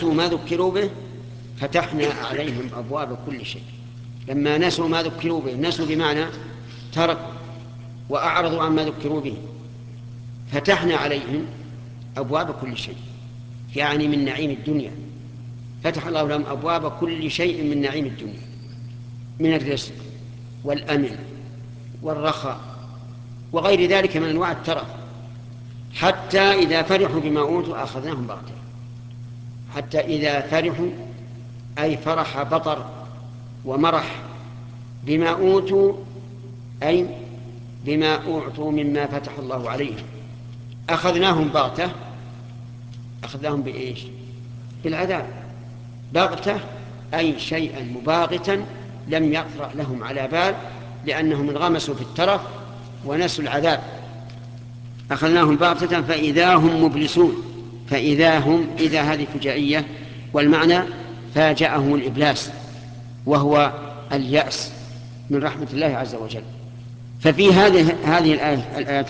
نسوا ما ذكروا به فتحنا عليهم أبواب كل شيء. لما نسوا ما ذكروا به، نسوا بمعنى تركوا وأعرضوا عما ذكروا به، فتحنا عليهم أبواب كل شيء، يعني من نعيم الدنيا. فتح الله لهم أبواب كل شيء من نعيم الدنيا، من الرزق والأمن والرخاء وغير ذلك من أنواع الترف، حتى إذا فرحوا بما أوتوا أخذناهم بغتة. حتى إذا فرحوا أي فرح بطر ومرح بما أوتوا، أي بما أعطوا مما فتح الله عليهم، أخذناهم بغتة. أخذناهم بإيش؟ بالعذاب. بغتة أي شيئا مباغتا لم يقرأ لهم على بال، لأنهم انغمسوا في الترف ونسوا العذاب. أخذناهم بغتة فإذا هم مبلسون. فإذا هم، إذا هذه فجائية، والمعنى فاجأهم الإبلاس، وهو اليأس من رحمة الله عز وجل. ففي هذه الآيات